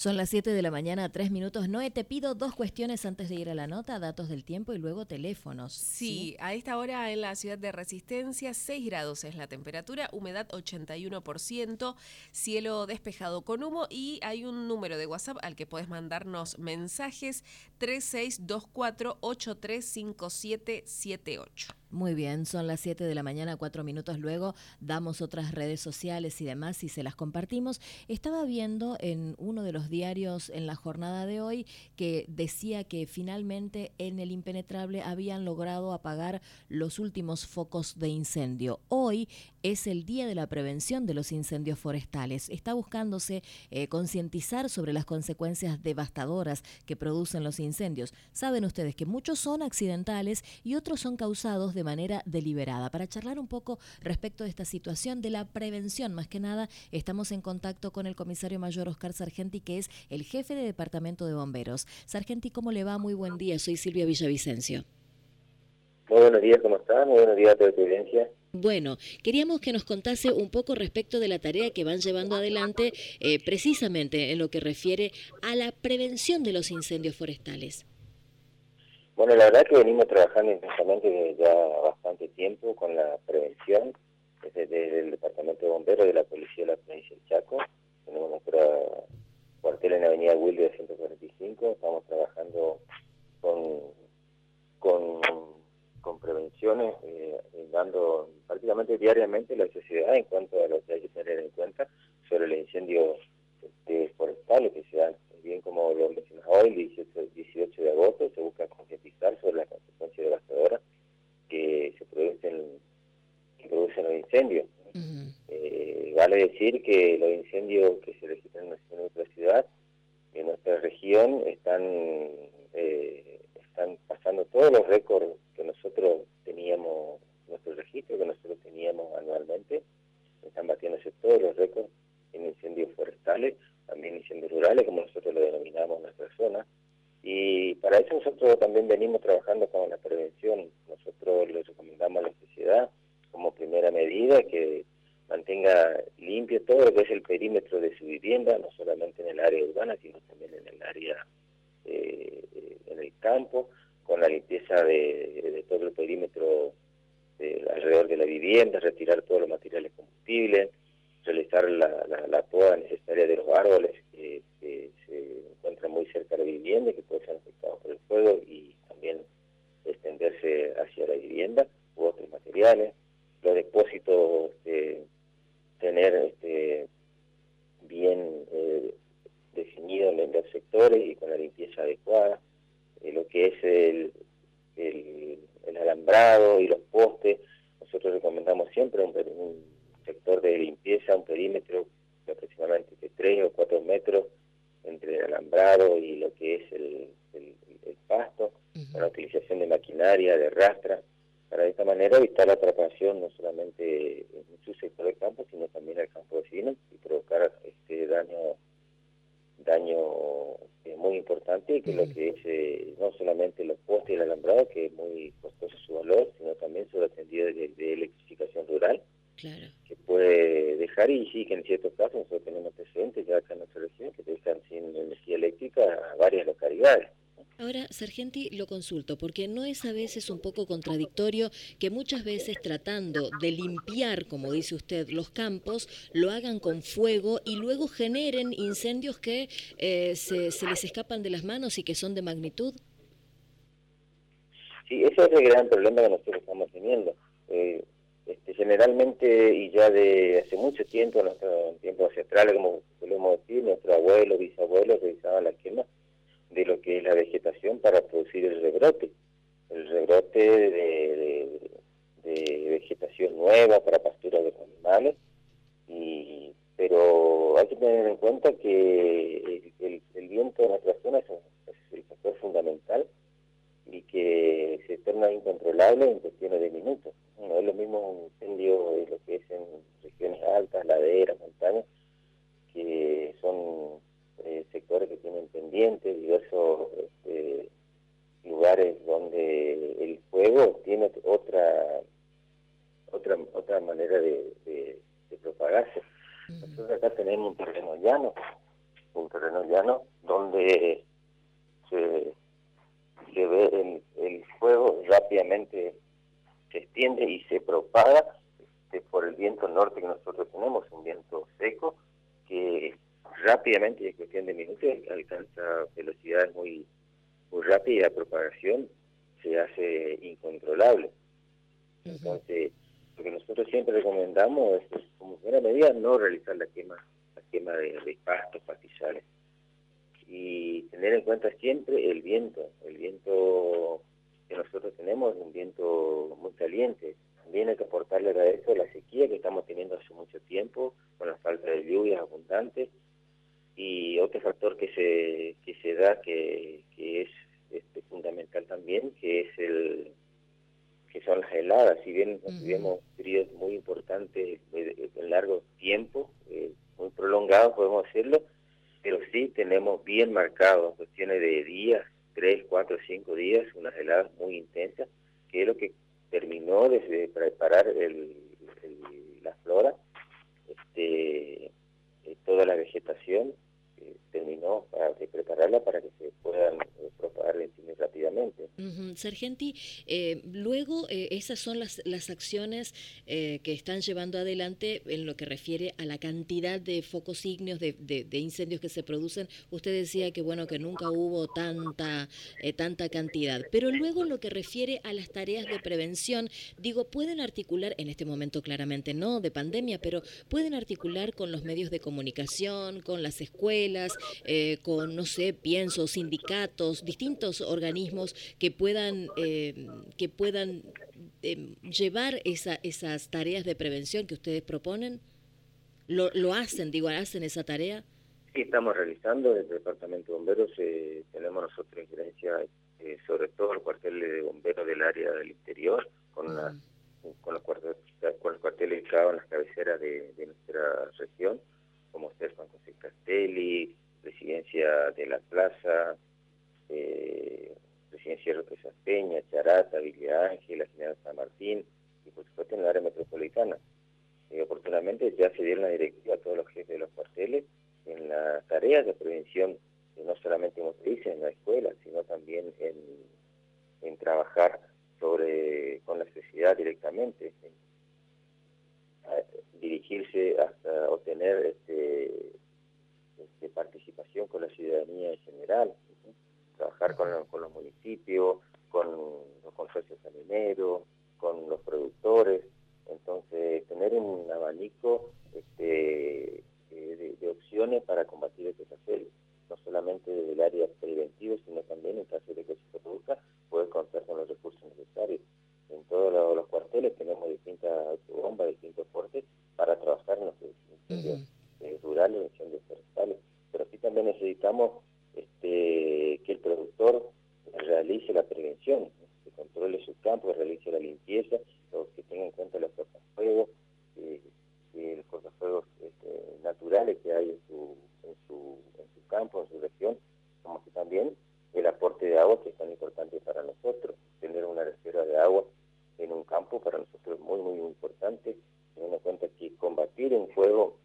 Son las 7 de la mañana, 3 minutos. Noé, te pido dos cuestiones antes de ir a la nota, datos del tiempo y luego teléfonos. Sí, a esta hora en la ciudad de Resistencia, 6 grados es la temperatura, humedad 81%, cielo despejado con humo y hay un número de WhatsApp al que podés mandarnos mensajes, 3624-835778. Muy bien, son las 7 de la mañana, 4 minutos luego, damos otras redes sociales y demás y se las compartimos. Estaba viendo en uno de los diarios en la jornada de hoy que decía que finalmente en el Impenetrable habían logrado apagar los últimos focos de incendio. Hoy es el Día de la Prevención de los Incendios Forestales. Está buscándose concientizar sobre las consecuencias devastadoras que producen los incendios. Saben ustedes que muchos son accidentales y otros son causados de manera deliberada. Para charlar un poco respecto de esta situación de la prevención, más que nada, estamos en contacto con el comisario mayor Oscar Sargenti, que es el jefe de Departamento de Bomberos. Sargenti, ¿cómo le va? Muy buen día, soy Silvia Villavicencio. Muy buenos días, ¿cómo están? Muy buenos días a toda tu audiencia. Bueno, queríamos que nos contase un poco respecto de la tarea que van llevando adelante precisamente en lo que refiere a la prevención de los incendios forestales. Bueno, la verdad que venimos trabajando intensamente desde ya bastante tiempo con la prevención, desde el Departamento de Bomberos de la Policía de la Provincia del Chaco. Tenemos nuestro cuartel en la Avenida Wilde 145, estamos trabajando con prevenciones, dando prácticamente diariamente la sociedad en cuanto a lo que hay que tener en cuenta sobre los incendios forestales que se dan. Bien como lo mencionas hoy, el 18 de agosto, se busca concientizar sobre las consecuencias devastadoras que producen los incendios. Vale decir que los incendios que se registran en nuestra ciudad, en nuestra región, están pasando todos los récords que nosotros teníamos, nuestro registro que nosotros teníamos anualmente, están batiéndose todos los récords en incendios forestales, también incendios rurales, como nosotros lo denominamos en nuestra zona. Y para eso nosotros también venimos trabajando con la prevención. Nosotros le recomendamos a la sociedad, como primera medida, que mantenga limpio todo lo que es el perímetro de su vivienda, no solamente en el área urbana, sino también en el área, en el campo, con la limpieza de todo el perímetro alrededor de la vivienda, retirar todos los materiales combustibles, realizar la poda necesaria de los árboles que se encuentran muy cerca de la vivienda y que pueden ser afectados por el fuego y también extenderse hacia la vivienda u otros materiales. Los depósitos, tener bien definidos en los sectores y con la limpieza adecuada. Lo que es el alambrado y los postes, nosotros recomendamos siempre un sector de limpieza, un perímetro de aproximadamente de 3 o 4 metros entre el alambrado y lo que es el pasto, con la utilización de maquinaria, de rastra, para de esta manera evitar la atrapación no solamente en su sector de campo, sino también al campo vecino y provocar daño muy importante, que lo que es no solamente los postes y el alambrado, que es muy costoso su valor, sino también su tendido de electrificación rural. Claro. Que puede dejar, y sí que en ciertos casos nosotros tenemos presentes ya acá en nuestra región, que dejan sin energía eléctrica a varias localidades. Ahora, Sargenti, lo consulto, porque no es a veces un poco contradictorio que muchas veces tratando de limpiar, como dice usted, los campos, lo hagan con fuego y luego generen incendios que se les escapan de las manos y que son de magnitud? Sí, ese es el gran problema que nosotros estamos teniendo. Generalmente, y ya de hace mucho tiempo, nuestro tiempo ancestral, como solemos decir, nuestros abuelos, bisabuelos realizaban la quema de lo que es la vegetación para producir el rebrote de vegetación nueva para pastura de los animales, pero hay que tener en cuenta que el viento de nuestra zona es el factor fundamental y que se torna incontrolable en cuestiones de minutos. No es lo mismo un incendio de lo que es en regiones altas, laderas, montañas, que son sectores que tienen pendientes, diversos lugares donde el fuego tiene otra manera de propagarse. Nosotros acá tenemos un terreno llano cotidiano donde se ve el fuego rápidamente se extiende y se propaga por el viento norte que nosotros tenemos, un viento seco que rápidamente, en cuestión de minutos, alcanza velocidades muy rápidas y la propagación se hace incontrolable. Entonces, lo que nosotros siempre recomendamos es, como primera medida, no realizar la quema de pastos, pastizales, y tener en cuenta siempre el viento que nosotros tenemos es un viento muy caliente. También hay que aportarle a eso la sequía que estamos teniendo hace mucho tiempo, con la falta de lluvias abundantes, y otro factor que se da que es fundamental también, que son las heladas. Si bien tuvimos periodos muy importantes en largo tiempo, muy prolongados podemos decirlo, pero sí tenemos bien marcados cuestiones de días, 3, 4, 5 días, unas heladas muy intensas, que es lo que terminó de preparar la flora, toda la vegetación, terminó de prepararla para que se puedan propagar muy rápidamente. Sargenti, luego esas son las acciones que están llevando adelante en lo que refiere a la cantidad de focos ígneos, de incendios que se producen. Usted decía que bueno, que nunca hubo tanta cantidad, pero luego en lo que refiere a las tareas de prevención, digo, pueden articular, en este momento claramente no, de pandemia, pero pueden articular con los medios de comunicación, con las escuelas, con, no sé, pienso, sindicatos, distintos organismos que puedan llevar esas tareas de prevención que ustedes proponen. ¿Lo hacen, hacen esa tarea? Sí, estamos realizando. Desde el Departamento de Bomberos tenemos nosotros injerencia sobre todo el cuartel de bomberos del área del interior, con los cuarteles ubicados en las cabeceras de nuestra región, como San José Castelli, Residencia de la Plaza, Residencia Roque Peña, Charata, Villa Ángela, General San Martín, y por supuesto en el área metropolitana. Oportunamente ya se dieron la directiva a todos los jefes de los cuarteles en las tareas de prevención, no solamente como se dice en la escuela, sino también en trabajar con la sociedad directamente, dirigirse hasta obtener participación con la ciudadanía en general, trabajar con los municipios, con los consorcios mineros, con los productores. Entonces, tener un abanico de opciones para combatir este desastre, no solamente del área preventiva, sino también en caso de que se produzca, poder contar con los recursos necesarios. En todos los cuarteles tenemos distintas bombas, distintos portes para trabajar en los incendios rurales, incendios forestales, pero sí también necesitamos que el productor realice la prevención, que controle su campo, que realice la limpieza, o que tenga en cuenta los cortafuegos, los cortafuegos naturales que hay en su campo, en su región, como que también el aporte de agua, que es tan importante para nosotros. Tener una reserva de agua en un campo para nosotros es muy, muy importante, teniendo en cuenta que combatir el fuego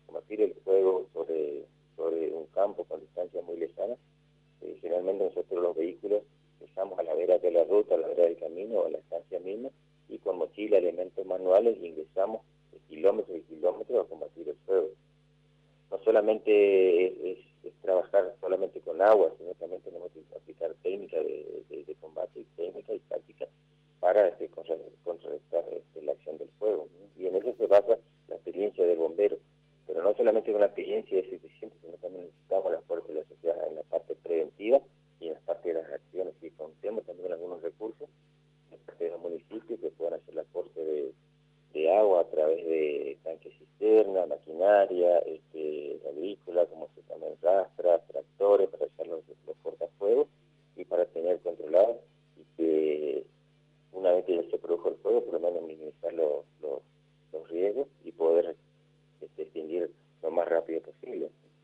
sobre un campo con distancias muy lejanas, generalmente nosotros los vehículos dejamos a la vera de la ruta, a la vera del camino o a la estancia misma, y con mochila, elementos manuales, ingresamos kilómetros y kilómetros a combatir el fuego. No solamente es trabajar solamente con agua, sino también tenemos que aplicar técnicas de combate, técnicas y tácticas para contrarrestar la acción del fuego, ¿no? Y en eso se basa la experiencia del bombero. Pero no solamente con la experiencia es suficiente, sino también necesitamos el aporte de la sociedad en la parte preventiva y en la parte de las acciones, y contemos también algunos recursos de parte de los municipios que puedan hacer el aporte de agua a través de tanques cisterna, maquinaria agrícola, como se llaman rastras, tractores, para echar los cortafuegos y para tener controlado, y que una vez que ya se produjo el fuego, por lo menos minimizar los riesgos y poder extinguir lo más rápido posible.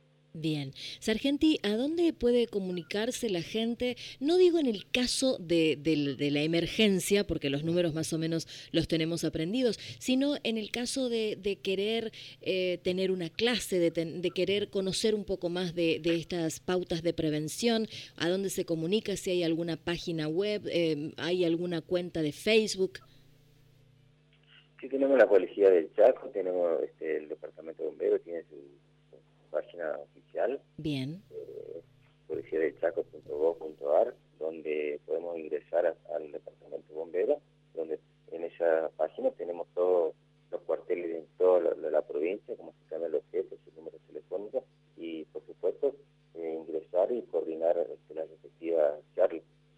Sargenti, ¿a dónde puede comunicarse la gente? No digo en el caso de la emergencia, porque los números más o menos los tenemos aprendidos, sino en el caso de querer tener una clase, de querer conocer un poco más de estas pautas de prevención, a dónde se comunica, si hay alguna página web, hay alguna cuenta de Facebook. Sí, tenemos la Policía del Chaco, tenemos el Departamento de Bomberos, tiene su página oficial. Bien. policiadelchaco.gov.ar, donde podemos ingresar al Departamento de Bomberos, donde en esa página tenemos todos los cuarteles de toda la provincia, como se llaman los jefes, sus números telefónicos, y por supuesto ingresar y coordinar las respectivas charlas.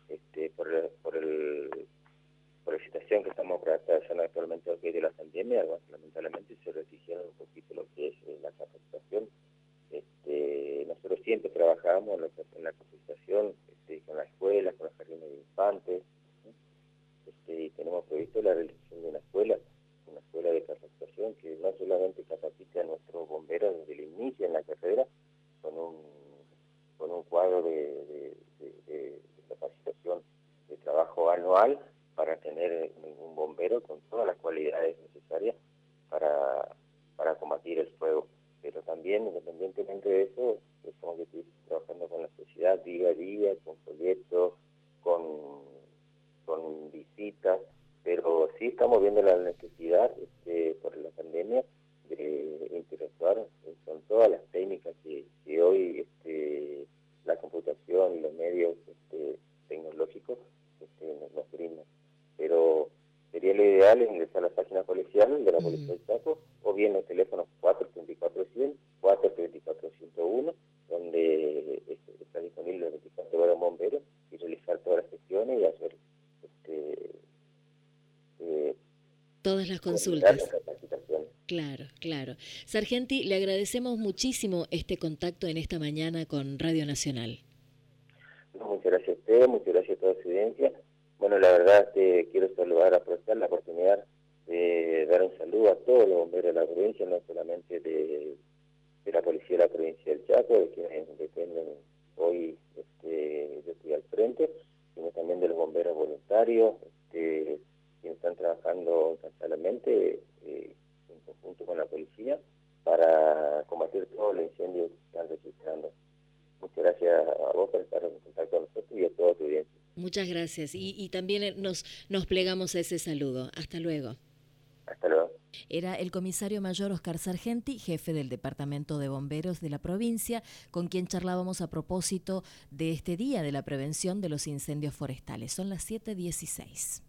Por la situación que estamos atravesando actualmente de la pandemia, bueno, lamentablemente se restringieron un poquito lo que es la capacitación. Nosotros siempre trabajamos en la capacitación con las escuelas, con los jardines de infantes, y tenemos previsto la realización de una escuela de capacitación que no solamente capacite a nuestros bomberos desde el inicio en la carrera, con un cuadro de capacitación de trabajo anual para tener un bombero con todas las cualidades necesarias para combatir el fuego. Pero también, independientemente de eso, estamos trabajando con la sociedad día a día, con proyectos, con visitas, pero sí estamos viendo la necesidad por la pandemia de interactuar con todas las técnicas que hoy la computación y los medios tecnológicos nos brindan. Pero sería lo ideal es ingresar a la página policial de la Policía del Chaco, o bien los teléfonos 434-100, 434-101, donde está disponible los 24 horas bomberos, y realizar todas las gestiones y hacer todas las consultas. Claro. Sargenti, le agradecemos muchísimo este contacto en esta mañana con Radio Nacional. No, muchas gracias a usted, muchas gracias a toda su audiencia. Bueno, la verdad quiero aprovechar la oportunidad de dar un saludo a todos los bomberos de la provincia, no solamente de la Policía de la Provincia del Chaco, de quienes dependen hoy, yo estoy al frente, sino también de los bomberos voluntarios, quienes están trabajando incansablemente en conjunto con la policía para combatir todos los incendios que están registrando. Muchas gracias a vos por estar en contacto con nosotros y a toda tu audiencia. Muchas gracias y también nos plegamos a ese saludo. Hasta luego. Hasta luego. Era el comisario mayor Oscar Sargenti, jefe del Departamento de Bomberos de la provincia, con quien charlábamos a propósito de este día de la prevención de los incendios forestales. Son las 7:16.